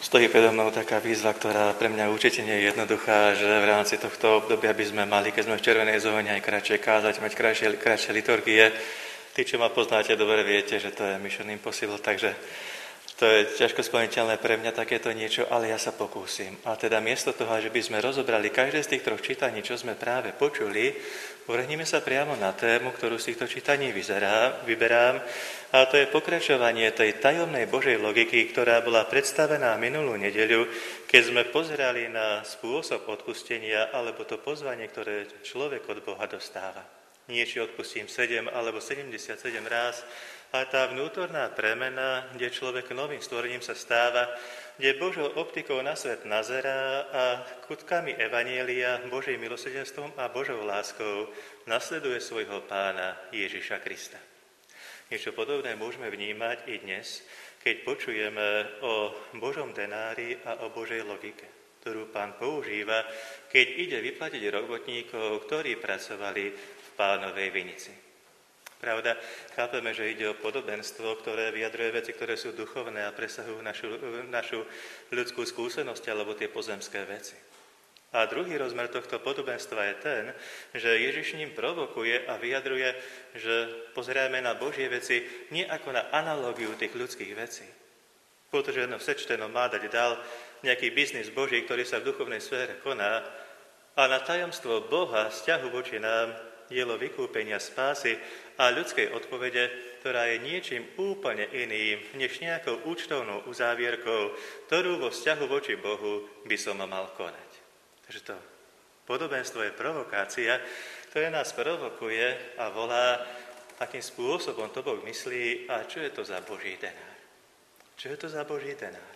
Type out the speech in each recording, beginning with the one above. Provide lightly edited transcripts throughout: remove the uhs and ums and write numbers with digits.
Stojí predo mnou taká výzva, ktorá pre mňa určite nie je jednoduchá, že v rámci tohto obdobia by sme mali, keď sme v červenej zóne, aj kratšie kázať, mať kratšie liturgie. Tí, čo ma poznáte, dobre viete, že to je Mission Impossible, takže to je ťažko splniteľné pre mňa takéto niečo, ale ja sa pokúsim. A teda miesto toho, že by sme rozobrali každé z tých troch čítaní, čo sme práve počuli, uvrhneme sa priamo na tému, ktorú z týchto čítaní vyberám, a to je pokračovanie tej tajomnej Božej logiky, ktorá bola predstavená minulú nedeľu, keď sme pozerali na spôsob odpustenia alebo to pozvanie, ktoré človek od Boha dostáva. Nie, či odpustím 7 alebo 77 ráz, a tá vnútorná premena, kde človek novým stvorením sa stáva, kde Božou optikou na svet nazerá a kutkami evanjelia, Božím milosrdenstvom a Božou láskou nasleduje svojho Pána Ježiša Krista. Niečo podobné môžeme vnímať i dnes, keď počujeme o Božom denári a o Božej logike, ktorú Pán používa, keď ide vyplatiť robotníkov, ktorí pracovali v Pánovej vinici. Pravda, chápeme, že ide o podobenstvo, ktoré vyjadruje veci, ktoré sú duchovné a presahujú našu ľudskú skúsenosť alebo tie pozemské veci. A druhý rozmer tohto podobenstva je ten, že Ježiš ním provokuje a vyjadruje, že pozeráme na Božie veci nie ako na analógiu tých ľudských vecí. Pretože sečteno má dať dal nejaký biznis Boží, ktorý sa v duchovnej sfére koná, a na tajomstvo Boha, vzťahu voči nám, dielo vykúpenia, spásy a ľudskej odpovede, ktorá je niečím úplne iným, než nejakou účtovnou uzávierkou, ktorú vo vzťahu voči Bohu by som mal konať. Takže to podobenstvo je provokácia, ktorá nás provokuje a volá, akým spôsobom to Boh myslí a čo je to za Boží denár. Čo je to za Boží denár?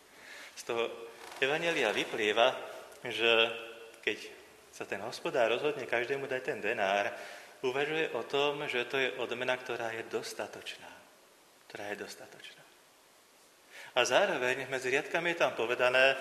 Z toho evanjelia vyplýva, že keď sa ten hospodár rozhodne každému dať ten denár, uvažuje o tom, že to je odmena, ktorá je dostatočná. Ktorá je dostatočná. A zároveň medzi riadkami je tam povedané,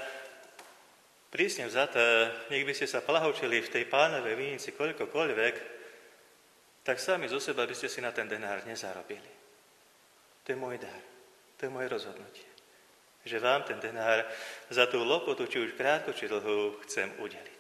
prísne vzaté, nech by ste sa plahočili v tej Pánovej vinici koľkokoľvek, tak sami zo seba by ste si na ten denár nezarobili. To je môj dar. To je moje rozhodnutie. Že vám ten denár za tú lopotu, či už krátku, či dlhú, chcem udeliť.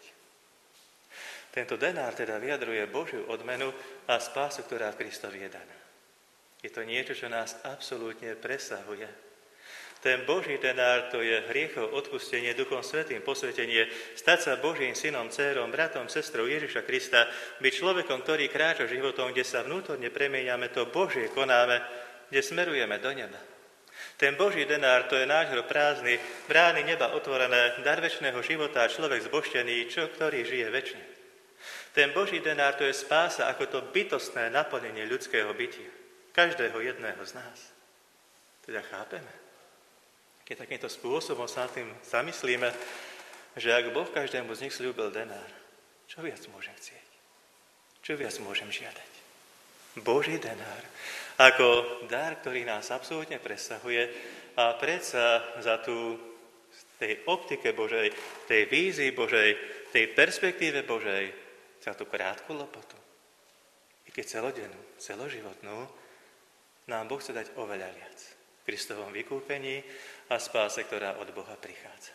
Tento denár teda vyjadruje Božiu odmenu a spásu, ktorá v Kristovi je daná. Je to niečo, čo nás absolútne presahuje. Ten Boží denár, to je hriechov odpustenie, Duchom Svätým posvetenie, stať sa Božím synom, dcérom, bratom, sestrou Ježiša Krista, byť človekom, ktorý kráča životom, kde sa vnútorne premieňame, to Božie konáme, kde smerujeme do neba. Ten Boží denár, to je náš hrob prázdny, brány neba otvorené, dar večného života a človek zbožtený, ktorý žije večne. Ten Boží denár, to je spása ako to bytostné naplnenie ľudského bytia. Každého jedného z nás. Teda chápeme. Keď takýmto spôsobom sa nad tým zamyslíme, že ak Boh každému z nich sľúbil denár, čo viac môžem chcieť? Čo viac môžem žiadať? Boží denár. Ako dar, ktorý nás absolútne presahuje a predsa za tú tej optike Božej, tej vízii Božej, tej perspektíve Božej, za tú krátku lopotu, i keď celodennú, celoživotnú, nám Boh chce dať oveľa viac. V Kristovom vykúpení a spáse, ktorá od Boha prichádza.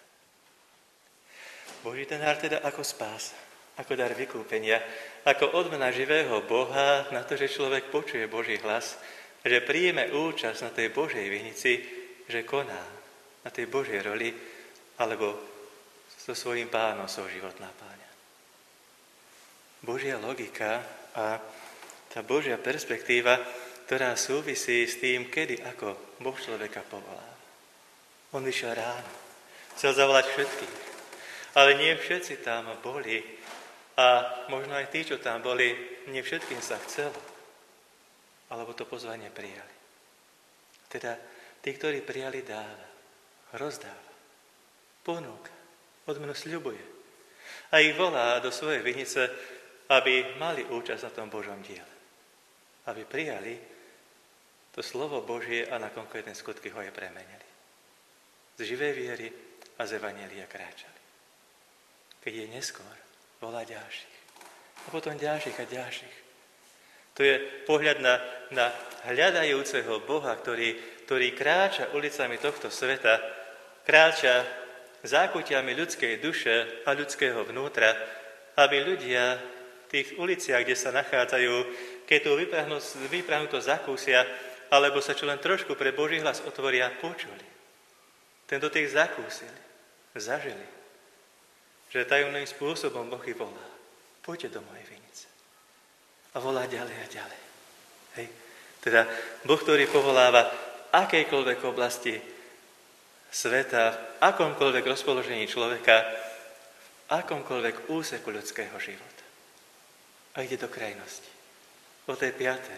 Boží denár teda ako spása, ako dar vykúpenia, ako odmena živého Boha na to, že človek počuje Boží hlas, že príjme účasť na tej Božej vinici, že koná na tej Božej roli, alebo so svojím Pánom svoj život napáňa. Božia logika a tá Božia perspektíva, ktorá súvisí s tým, kedy ako Boh človeka povoláva. On vyšiel ráno, chcel zavolať všetkých, ale nie všetci tam boli a možno aj tí, čo tam boli, nie všetkým sa chcelo, alebo to pozvanie prijali. Teda tí, ktorí prijali, dáva, rozdáva, ponúka, odmenu sľubuje a ich volá do svojej vinice, aby mali účasť na tom Božom diele. Aby prijali to slovo Božie a na konkrétne skutky ho aj premenili. Z živej viery a z evanjelia kráčali. Keď je neskôr, volá ďalších. A potom ďalších a ďalších. To je pohľad na hľadajúceho Boha, ktorý kráča ulicami tohto sveta kráča zákutiami ľudskej duše a ľudského vnútra, aby ľudia v tých uliciach, kde sa nachádzajú, keď tu vyprahnuto zakúsia, alebo sa čo len trošku pre Boží hlas otvoria, počuli. Ten dotyk zakúsili, zažili, že tajomným spôsobom Boh ich volá. Poďte do mojej vinice. A volá ďalej a ďalej. Hej. Teda Boh, ktorý povoláva v akejkoľvek oblasti sveta, v akomkoľvek rozpoložení človeka, v akomkoľvek úseku ľudského života. A ide do krajnosti. O tej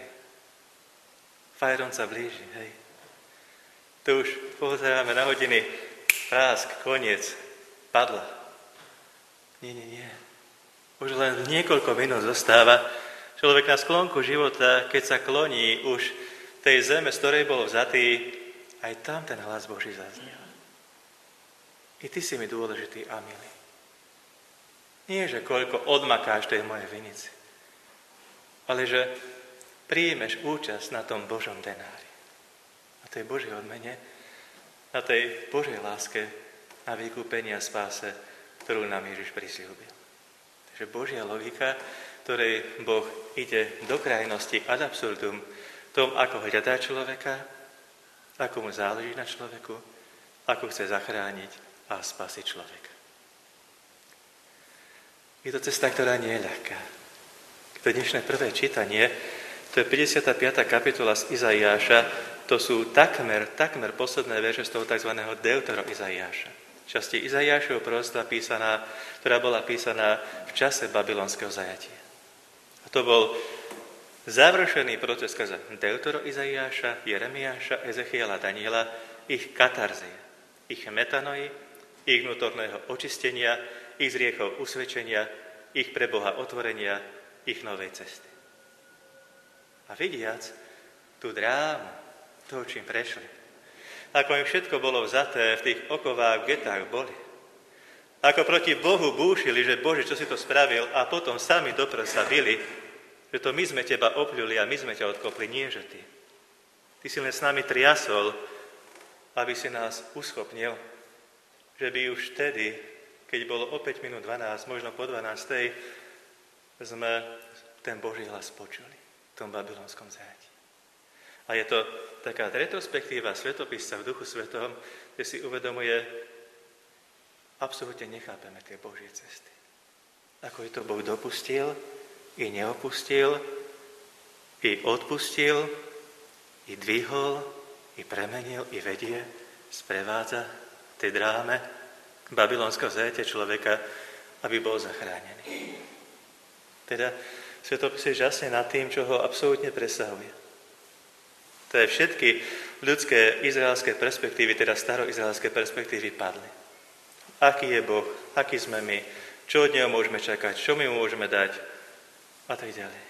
5. Fajron sa blíži, hej. Tu už pozeráme na hodiny, prásk, koniec, padla. Nie. Už len niekoľko minút zostáva. Človek na sklonku života, keď sa kloní už tej zeme, z ktorej bol vzatý, aj tam ten hlas Boží zaznel. I ty si mi dôležitý a milý. Nie, že koľko odmakáš tej mojej vinici, ale že príjmeš účasť na tom Božom denári. Na tej Božej odmene, na tej Božej láske, na vykúpenie a spáse, ktorú nám Ježiš prisľúbil. Takže Božia logika, ktorej Boh ide do krajnosti ad absurdum, tom, ako hľadá človeka, ako mu záleží na človeku, ako chce zachrániť a spasiť človeka. Je to cesta, ktorá nie je ľahká. To dnešné prvé čítanie, to je 55. kapitola z Izaiáša, to sú takmer posledné verše z toho tzv. Deutero Izaiáša. Časti Izaiášovho proroctva písaná, ktorá bola písaná v čase babylonského zajatia. A to bol završený proces skrze Deutero Izaiáša, Jeremiáša, Ezechiela, Daniela, ich katarzie, ich metanoi, ich vnútorného očistenia, ich z riechov usvedčenia, ich pre Boha otvorenia, ich novej cesty. A vidiac tú drámu, toho, čím prešli, ako im všetko bolo vzaté, v tých okovách, v getách boli, ako proti Bohu búšili, že Bože, čo si to spravil, a potom sami do prsa bili, že to my sme teba opľuli a my sme ťa odkopli, nie že ty. Ty si len s nami triasol, aby si nás uschopnil, že by už vtedy, keď bolo o 5 minút 12, možno po 12, sme ten Boží hlas počuli v tom babylonskom zajatí. A je to taká retrospektíva svetopisca v Duchu Svetom, kde si uvedomuje, absolútne nechápeme tie Božie cesty. Ako je to Boh dopustil, i neopustil, i odpustil, i dvihol, i premenil, i vedie, sprevádza tej dráme babylonského zajatia človeka, aby bol zachránený. Teda svetopis je žasne nad tým, čo ho absolútne presahuje. To je všetky ľudské izraelské perspektívy, teda staroizraelské perspektívy padli. Aký je Boh, aký sme my, čo od Neho môžeme čakať, čo my mu môžeme dať a tak ďalej.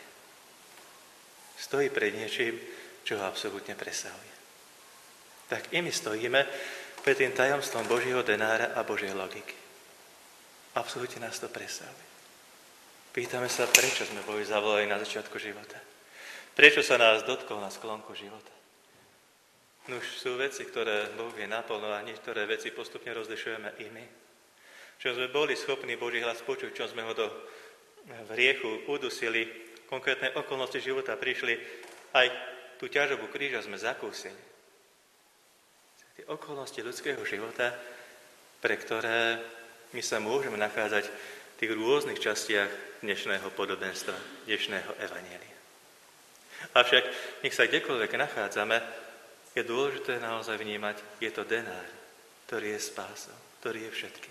Stojí pred niečím, čo ho absolútne presahuje. Tak i my stojíme pred tým tajomstvom Božieho denára a Božej logiky. Absolútne nás to presahuje. Pýtame sa, prečo sme boli zavolali na začiatku života. Prečo sa nás dotkol na sklonku života? Nuž sú veci, ktoré Boh vie naplno a niektoré veci postupne rozlišujeme i my. Čo sme boli schopní Boží hlas počuť, čo sme ho do hriechu udusili, konkrétne okolnosti života prišli, aj tú ťažobu kríža sme zakúsili. Tie okolnosti ľudského života, pre ktoré my sa môžeme nachádzať v tých rôznych častiach dnešného podobenstva, dnešného evanjelia. Avšak, nech sa kdekoľvek nachádzame, je dôležité naozaj vnímať, je to denár, ktorý je spásou, ktorý je všetkým.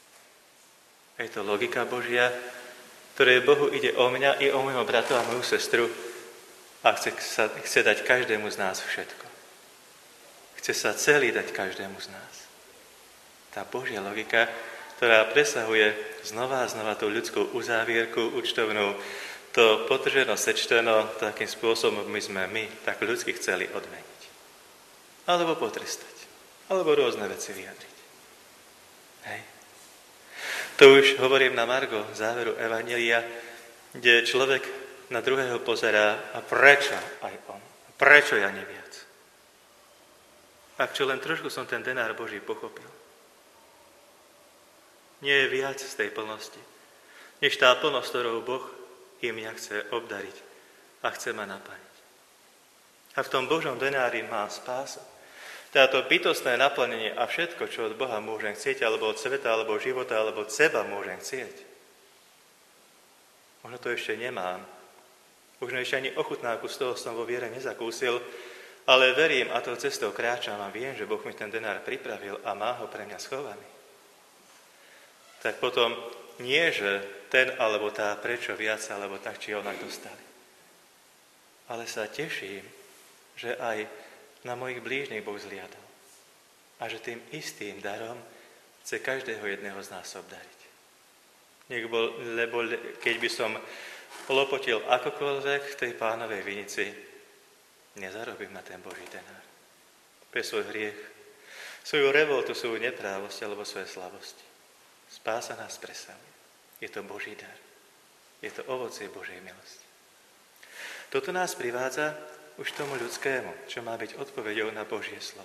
Je to logika Božia, ktorej Bohu ide o mňa i o môjho brata a moju sestru a chce dať každému z nás všetko. Chce sa celý dať každému z nás. Tá Božia logika, ktorá presahuje znova a znova tú ľudskú uzávierku účtovnú, to potrženo, sečteno, takým spôsobom my tak ľudsky chceli odmeniť. Alebo potrestať. Alebo rôzne veci vyjadriť. Hej. To už hovorím na margo záveru evanjelia, kde človek na druhého pozerá a prečo aj on? Prečo ja neviac? Ak čo len trošku som ten denár Boží pochopil. Nie je viac z tej plnosti, než tá plnosť, ktorou Boh im mňa chce obdariť a chce ma naplniť. A v tom Božom denári má spása. Táto bytostné naplnenie a všetko, čo od Boha môžem chcieť, alebo od sveta, alebo od života, alebo od seba môžem chcieť. Možno to ešte nemám. Možno ešte ani ochutnávku z toho som vo viere nezakúsil, ale verím a tou cestou kráčam a viem, že Boh mi ten denár pripravil a má ho pre mňa schovaný. Tak potom nie, že ten alebo tá prečo viac, alebo tak či onak dostali. Ale sa teším, že aj na mojich blížnych Boh zliadol. A že tým istým darom chce každého jedného z nás obdariť. Lebo keď by som lopotil akokoľvek v tej Pánovej vinici, nezarobím na ten Boží denár. Pre svoj hriech, svoju revoltu, svoju neprávosť alebo svoje slabosti. Spása nás presahuje. Je to Boží dar. Je to ovocie Božej milosti. Toto nás privádza už tomu ľudskému, čo má byť odpoveďou na Božie slovo.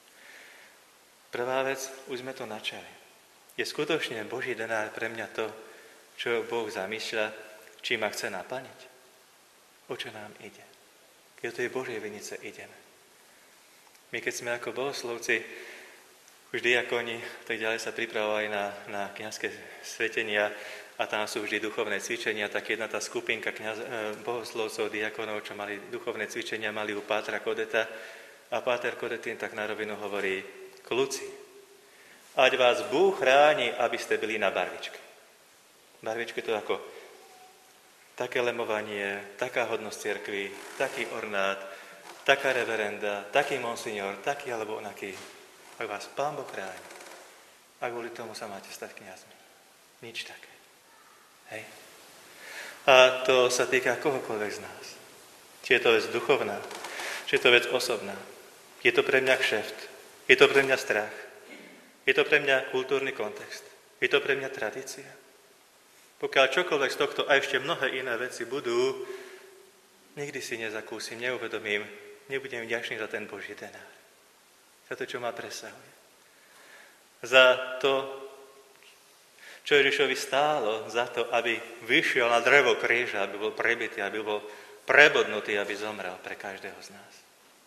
Prvá vec, už sme to načali. Je skutočne Boží denár pre mňa to, čo Boh zamýšľa, či ma chce naplniť? O čo nám ide? Keď do tej Božej vinice ideme. My keď sme ako bohoslovci, už diakoni, tak ďalej sa pripravovali na kňazské svetenia a tam sú vždy duchovné cvičenia, tak jedna tá skupinka bohoslovcov, diakonov, čo mali duchovné cvičenia, mali u Pátra Kodeta a Páter Kodetín tak na rovinu hovorí: Kľúci, ať vás Búh chráni, aby ste byli na barvičke. Barvičky to ako také lemovanie, taká hodnosť cirkvi, taký ornát, taká reverenda, taký monsignor, taký alebo onaký. Ak vás Pán Boh chráni, a kvôli tomu sa máte stať kňazmi. Nič také. Hej. A to sa týka kohokoľvek z nás. Či je to vec duchovná, či je to vec osobná. Je to pre mňa kšeft. Je to pre mňa strach. Je to pre mňa kultúrny kontext. Je to pre mňa tradícia. Pokiaľ čokoľvek z tohto a ešte mnohé iné veci budú, nikdy si nezakúsim, neuvedomím, nebudem vďačný za ten Boží denár. Za to, čo ma presahuje. Za to, čo Ježišovi stálo, za to, aby vyšiel na drevo kríža, aby bol prebitý, aby bol prebodnutý, aby zomrel pre každého z nás.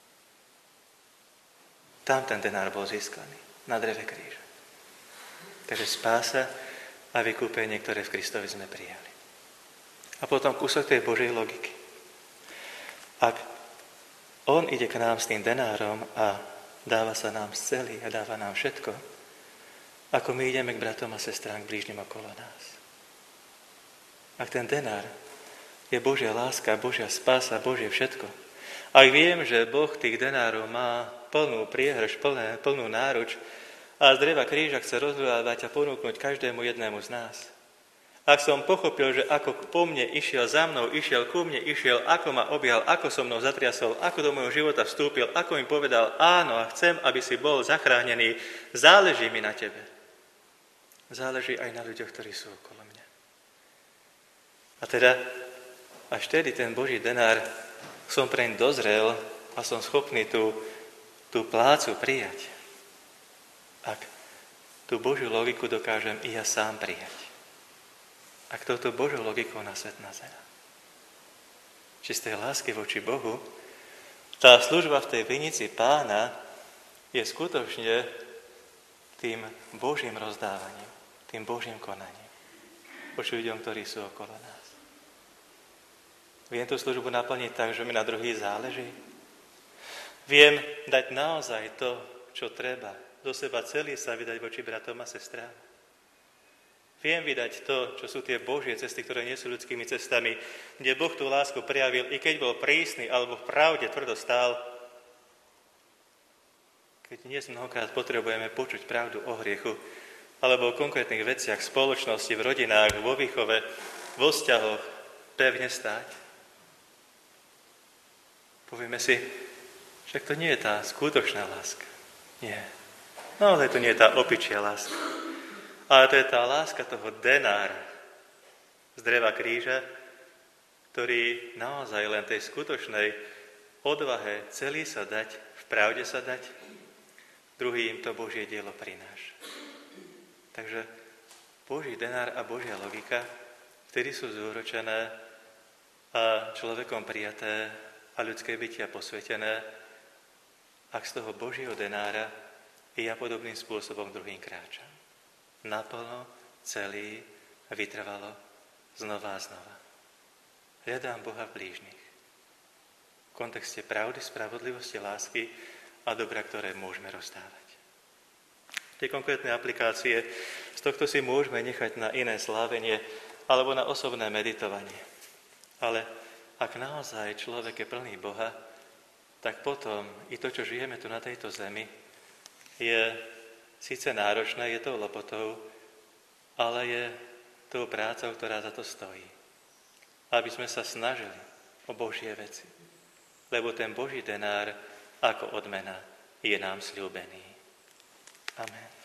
Tam ten denár bol získaný, na dreve kríža. Takže spása a vykúpenie, ktoré v Kristovi sme prijali. A potom kúsok tej Božej logiky. Ak on ide k nám s tým denárom a dáva sa nám celý a dáva nám všetko, ako my ideme k bratom a sestrám, k blížnym okolo nás. Ak ten denár je Božia láska, Božia spása, Božie všetko. Ak viem, že Boh tých denárov má plnú priehrž, plnú náruč a z dreva kríža chce rozhľadať a ponúknuť každému jednému z nás. Ak som pochopil, že ako po mne išiel, za mnou išiel, ku mne išiel, ako ma objal, ako so mnou zatriasol, ako do môjho života vstúpil, ako mi povedal áno a chcem, aby si bol zachránený, záleží mi na tebe. Záleží aj na ľuďoch, ktorí sú okolo mňa. A teda až vtedy ten Boží denár som preň dozrel a som schopný tú plácu prijať. Ak tú Božiu logiku dokážem i ja sám prijať. Ak touto Božiu logikou na svet nazerá. Čistej lásky voči Bohu, tá služba v tej vinici Pána je skutočne tým Božím rozdávaním, tým Božím konaním voči ľuďom, ktorí sú okolo nás. Viem tú službu naplniť tak, že mi na druhý záleží. Viem dať naozaj to, čo treba, do seba celý sa vydať voči bratom a sestrám. Viem vydať to, čo sú tie Božie cesty, ktoré nie sú ľudskými cestami, kde Boh tú lásku prejavil, i keď bol prísny alebo v pravde tvrdo stál. Keď dnes mnohokrát potrebujeme počuť pravdu o hriechu, alebo o konkrétnych veciach v spoločnosti, v rodinách, vo výchove, vo vzťahoch, pevne stáť. Povieme si, však to nie je tá skutočná láska. Nie. Naozaj to nie je tá opičia láska. Ale to je tá láska toho denára z dreva kríža, ktorý naozaj len tej skutočnej odvahe celý sa dať, v pravde sa dať, druhý im to Božie dielo prináša. Takže Boží denár a Božia logika vtedy sú zúročené a človekom prijaté a ľudské bytia posvetené, ak z toho Božieho denára i ja podobným spôsobom druhým kráčam. Naplno, celý, vytrvalo, znova a znova. Hľadám Boha v blížnych. V kontexte pravdy, spravodlivosti, lásky a dobra, ktoré môžeme rozdávať. Tie konkrétne aplikácie z tohto si môžeme nechať na iné slávenie alebo na osobné meditovanie. Ale ak naozaj človek je plný Boha, tak potom i to, čo žijeme tu na tejto zemi, je síce náročné, je tou lopotou, ale je tou prácou, ktorá za to stojí. Aby sme sa snažili o Božie veci. Lebo ten Boží denár ako odmena je nám sľúbený. Amen.